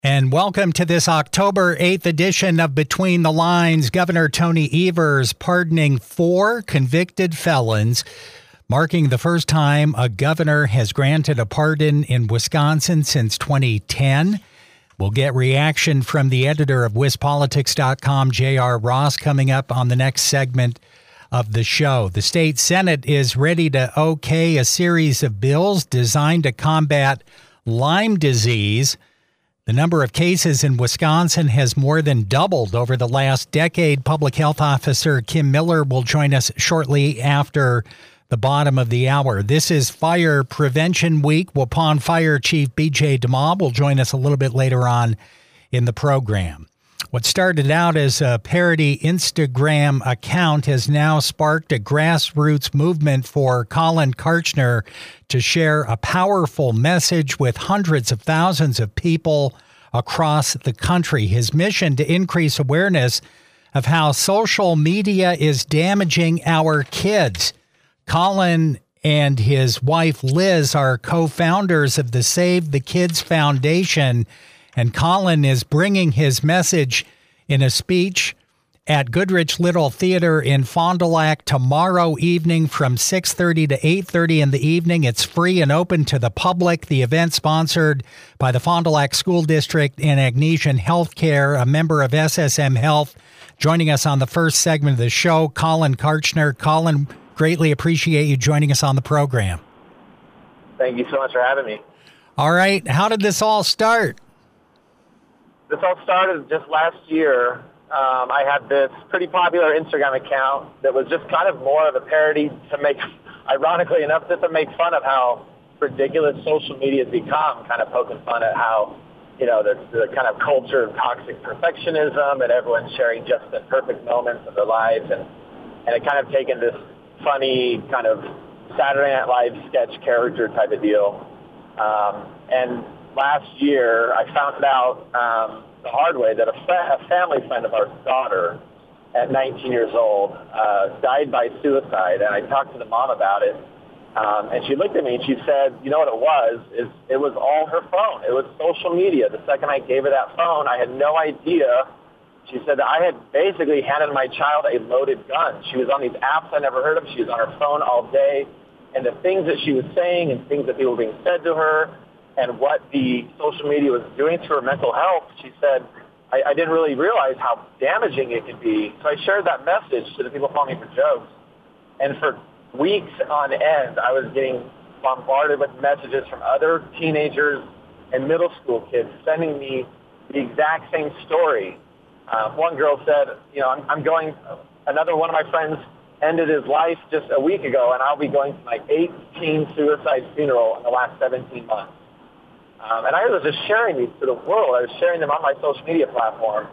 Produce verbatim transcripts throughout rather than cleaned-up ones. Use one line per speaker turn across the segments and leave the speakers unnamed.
And welcome to this October eighth edition of Between the Lines. Governor Tony Evers pardoning four convicted felons, marking the first time a governor has granted a pardon in Wisconsin since twenty ten. We'll get reaction from the editor of Wis Politics dot com, J R. Ross, coming up on the next segment of the show. The state Senate is ready to okay a series of bills designed to combat Lyme disease. The number of cases in Wisconsin has more than doubled over the last decade. Public Health Officer Kim Miller will join us shortly after the bottom of the hour. This is Fire Prevention Week. Waupun Fire Chief B J DeMaw will join us a little bit later on in the program. What started out as a parody Instagram account has now sparked a grassroots movement for Colin Karchner to share a powerful message with hundreds of thousands of people across the country. His mission to increase awareness of how social media is damaging our kids. Colin and his wife Liz are co-founders of the Save the Kids Foundation, and Colin is bringing his message in a speech at Goodrich Little Theater in Fond du Lac tomorrow evening from six thirty to eight thirty in the evening. It's free and open to the public. The event sponsored by the Fond du Lac School District and Agnesian Healthcare, a member of S S M Health. Joining us on the first segment of the show, Colin Karchner. Colin, greatly appreciate you joining us on the program.
Thank you so much for having me.
All right. How did this all start?
This all started just last year. Um, I had this pretty popular Instagram account that was just kind of more of a parody to make, ironically enough, just to make fun of how ridiculous social media has become, kind of poking fun at how, you know, the, the kind of culture of toxic perfectionism and everyone sharing just the perfect moments of their lives. And, and it kind of taken this funny kind of Saturday Night Live sketch character type of deal. Um, and last year, I found out um, the hard way that a, fa- a family friend of our daughter at nineteen years old uh, died by suicide. And I talked to the mom about it. Um, and she looked at me and she said, you know what it was? Is it was all her phone. It was social media. The second I gave her that phone, I had no idea. She said that I had basically handed my child a loaded gun. She was on these apps I never heard of. She was on her phone all day. And the things that she was saying and things that people were being said to her and what the social media was doing to her mental health, she said, I, I didn't really realize how damaging it could be. So I shared that message to the people calling me for jokes. And for weeks on end, I was getting bombarded with messages from other teenagers and middle school kids sending me the exact same story. Um, one girl said, you know, I'm, I'm going, another one of my friends ended his life just a week ago, and I'll be going to my eighteenth suicide funeral in the last seventeen months. Um, and I was just sharing these to the world. I was sharing them on my social media platform.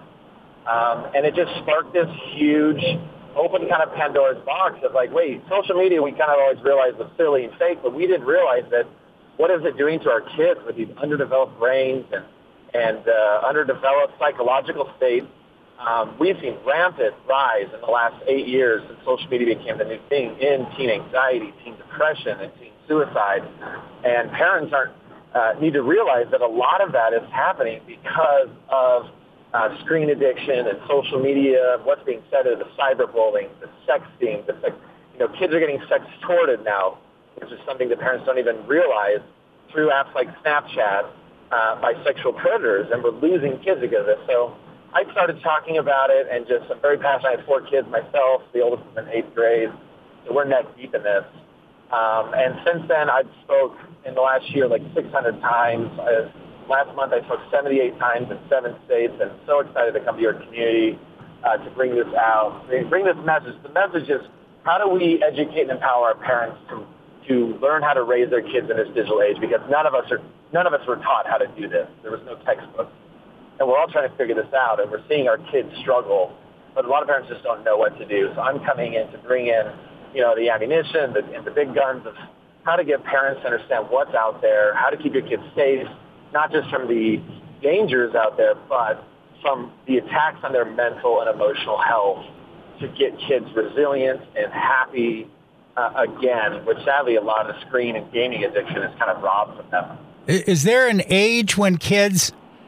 Um, and it just sparked this huge open kind of Pandora's box of like, wait, social media we kind of always realized was silly and fake, but we didn't realize that what is it doing to our kids with these underdeveloped brains and, and uh, underdeveloped psychological states. Um, we've seen rampant rise in the last eight years since social media became the new thing in teen anxiety, teen depression, and teen suicide. And parents aren't Uh, need to realize that a lot of that is happening because of uh, screen addiction and social media, what's being said of the cyberbullying, the sexting, the sex, you know, kids are getting sextorted now, which is something that parents don't even realize through apps like Snapchat uh, by sexual predators, and we're losing kids because of this. So I started talking about it, and just I'm very passionate. I have four kids myself. The oldest is in eighth grade, so we're neck deep in this. Um, and since then, I've spoke in the last year like six hundred times. Uh, last month, I spoke seventy-eight times in seven states, and so excited to come to your community uh, to bring this out, bring this message. The message is, how do we educate and empower our parents to to learn how to raise their kids in this digital age? Because none of us are none of us were taught how to do this. There was no textbook, and we're all trying to figure this out, and we're seeing our kids struggle. But a lot of parents just don't know what to do. So I'm coming in to bring in, you know, the ammunition the, and the big guns of how to get parents to understand what's out there, how to keep your kids safe, not just from the dangers out there, but from the attacks on their mental and emotional health to get kids resilient and happy uh, again, which sadly a lot of screen and gaming addiction is kind of robbed from them.
Is there an age when kids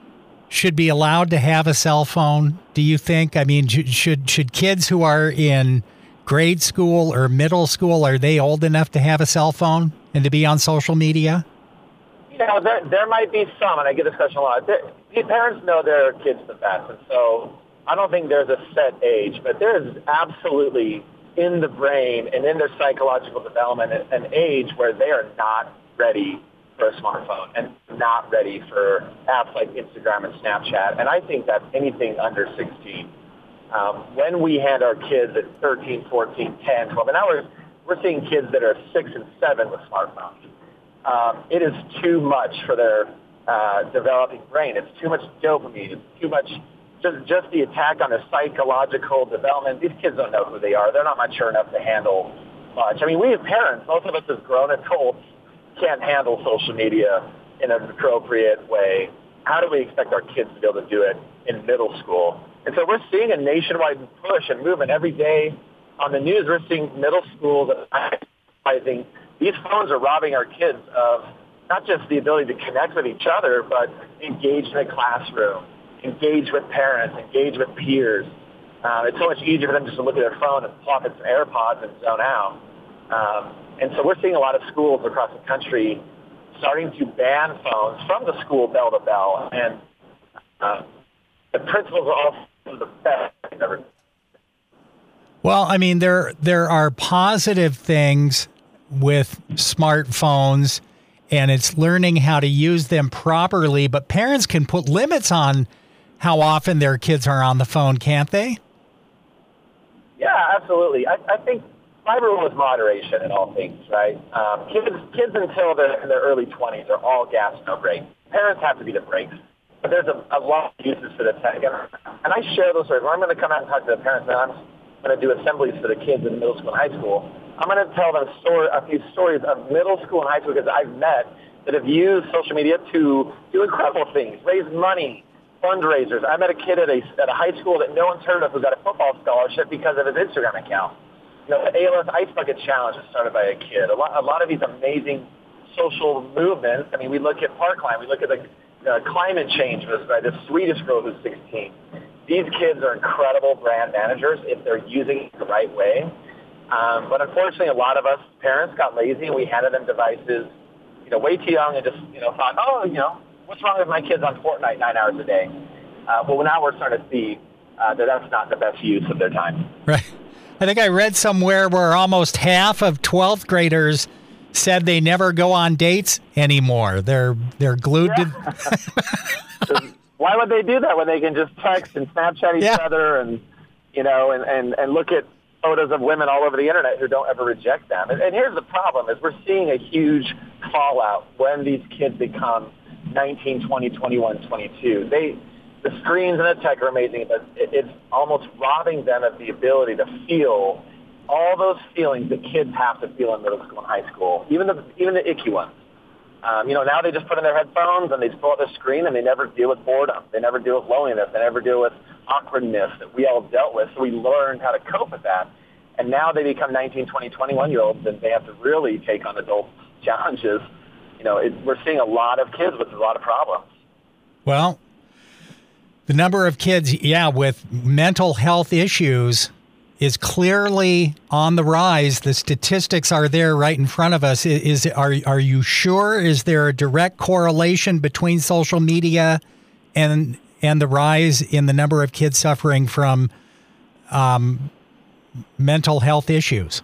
should be allowed to have a cell phone, do you think? I mean, should should kids who are in grade school or middle school, are they old enough to have a cell phone and to be on social media?
You know, there, there might be some, and I get this question a lot. There, the parents know their kids the best, and so I don't think there's a set age, but there is absolutely in the brain and in their psychological development an age where they are not ready for a smartphone and not ready for apps like Instagram and Snapchat. And I think that's anything under sixteen. Um, when we had our kids at thirteen, fourteen, ten, twelve, and now we're, we're seeing kids that are six and seven with smartphones. Um, it is too much for their uh, developing brain. It's too much dopamine. It's too much just, just the attack on their psychological development. These kids don't know who they are. They're not mature enough to handle much. I mean, we as parents, most of us as grown adults, can't handle social media in an appropriate way. How do we expect our kids to be able to do it in middle school? And so we're seeing a nationwide push and movement every day on the news. We're seeing middle schools realizing these phones are robbing our kids of not just the ability to connect with each other, but engage in a classroom, engage with parents, engage with peers. Uh, it's so much easier for them just to look at their phone and plop in some AirPods and zone out. Um, and so we're seeing a lot of schools across the country starting to ban phones from the school bell to bell. And uh, the principals are all the best I've ever.
Well, I mean, there there are positive things with smartphones, and it's learning how to use them properly. But parents can put limits on how often their kids are on the phone, can't they?
Yeah, absolutely. I, I think my rule is moderation in all things, right? Um, kids, kids until they're in their early twenties are all gas, no brakes. Parents have to be the brakes. But there's a, a lot of uses for the tech. And, and I share those stories. When I'm going to come out and talk to the parents, and I'm going to do assemblies for the kids in middle school and high school, I'm going to tell them story, a few stories of middle school and high school kids I've met that have used social media to do incredible things, raise money, fundraisers. I met a kid at a, at a high school that no one's heard of who got a football scholarship because of his Instagram account. You know, the A L S Ice Bucket Challenge was started by a kid. A lot, a lot of these amazing social movements. I mean, we look at Parkland. We look at the uh, climate change was by this Swedish girl who's sixteen. These kids are incredible brand managers if they're using it the right way. Um, but unfortunately, a lot of us parents got lazy and we handed them devices, you know, way too young and just, you know, thought, oh, you know, what's wrong with my kids on Fortnite nine hours a day? Uh, but now we're starting to see uh, that that's not the best use of their time.
Right. I think I read somewhere where almost half of twelfth graders said they never go on dates anymore. They're they're glued yeah.
to. Why would they do that when they can just text and Snapchat each yeah. other and, you know, and, and, and look at photos of women all over the internet who don't ever reject them? And, and here's the problem is we're seeing a huge fallout when these kids become nineteen, twenty, twenty-one, twenty-two. They, the screens and the tech are amazing, but it, it's almost robbing them of the ability to feel all those feelings that kids have to feel in middle school and high school, even the, even the icky ones. Um, you know, now they just put in their headphones and they just pull out their screen and they never deal with boredom. They never deal with loneliness. They never deal with awkwardness that we all dealt with. So we learned how to cope with that. And now they become nineteen, twenty, twenty-one-year-olds and they have to really take on adult challenges. You know, it, we're seeing a lot of kids with a lot of problems.
Well, the number of kids, yeah, with mental health issues is clearly on the rise. The statistics are there right in front of us. Is, is are are you sure? Is there a direct correlation between social media and and the rise in the number of kids suffering from um, mental health issues?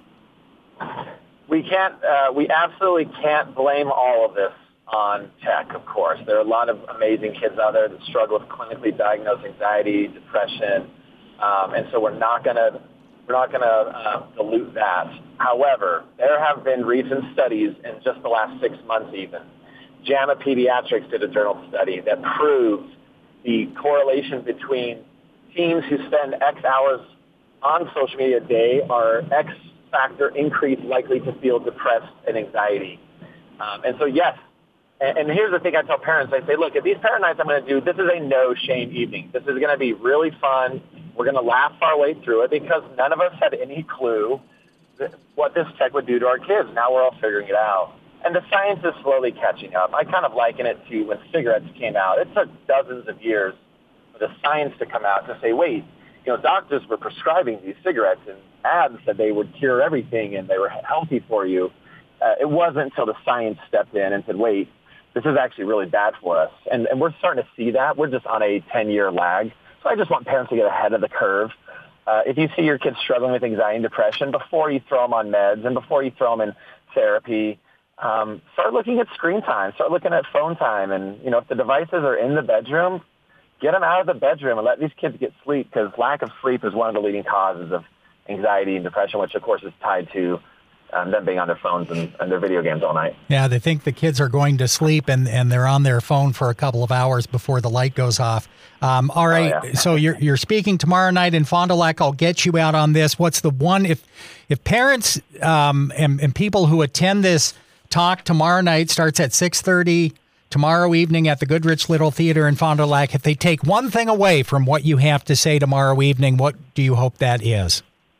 We can't. Uh, we absolutely can't blame all of this on tech. Of course, there are a lot of amazing kids out there that struggle with clinically diagnosed anxiety, depression, um, and so we're not going to. We're not going to uh, dilute that. However, there have been recent studies in just the last six months even. JAMA Pediatrics did a journal study that proved the correlation between teens who spend X hours on social media a day are X factor increase likely to feel depressed and anxiety. Um, and so, yes, and, and here's the thing I tell parents. I say, look, at these parent nights I'm going to do, this is a no-shame evening. This is going to be really fun. We're going to laugh our way through it because none of us had any clue what this tech would do to our kids. Now we're all figuring it out. And the science is slowly catching up. I kind of liken it to when cigarettes came out. It took dozens of years for the science to come out to say, wait, you know, doctors were prescribing these cigarettes and ads said they would cure everything and they were healthy for you. Uh, it wasn't until the science stepped in and said, wait, this is actually really bad for us. And, and we're starting to see that. We're just on a ten-year lag. So I just want parents to get ahead of the curve. Uh, if you see your kids struggling with anxiety and depression, before you throw them on meds and before you throw them in therapy, um, start looking at screen time, start looking at phone time. And, you know, if the devices are in the bedroom, get them out of the bedroom and let these kids get sleep, because lack of sleep is one of the leading causes of anxiety and depression, which, of course, is tied to um, them being on their phones and, and their video games all night.
Yeah, they think the kids are going to sleep, and, and they're on their phone for a couple of hours before the light goes off. Um, all right, oh, yeah. So you're you're speaking tomorrow night in Fond du Lac. I'll get you out on this. What's the one, if if parents um, and, and people who attend this talk tomorrow night, starts at six thirty tomorrow evening at the Goodrich Little Theater in Fond du Lac, if they take one thing away from what you have to say tomorrow evening, what do you hope that is?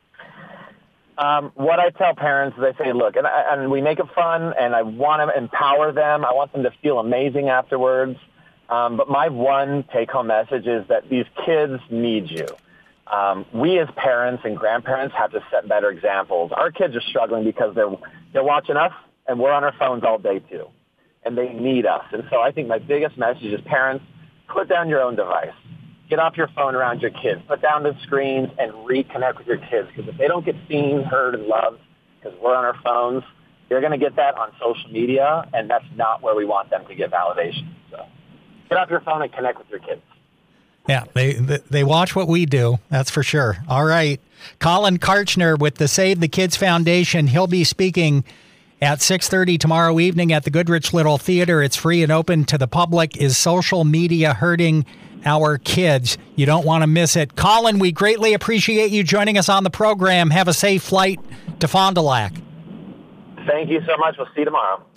Um, what I tell parents is I say, look, and, I, and we make it fun, and I want to empower them. I want them to feel amazing afterwards. Um, but my one take-home message is that these kids need you. Um, we as parents and grandparents have to set better examples. Our kids are struggling because they're they're watching us, and we're on our phones all day too, and they need us. And so I think my biggest message is, parents, put down your own device. Get off your phone around your kids. Put down the screens and reconnect with your kids, because if they don't get seen, heard, and loved because we're on our phones, they're going to get that on social media, and that's not where we want them to get validation. So get off your phone and connect with your kids.
Yeah, they they watch what we do, that's for sure. All right. Colin Kartchner with the Save the Kids Foundation. He'll be speaking at six thirty tomorrow evening at the Goodrich Little Theater. It's free and open to the public. Is social media hurting our kids? You don't want to miss it. Colin, we greatly appreciate you joining us on the program. Have a safe flight to Fond du Lac.
Thank you so much. We'll see you tomorrow.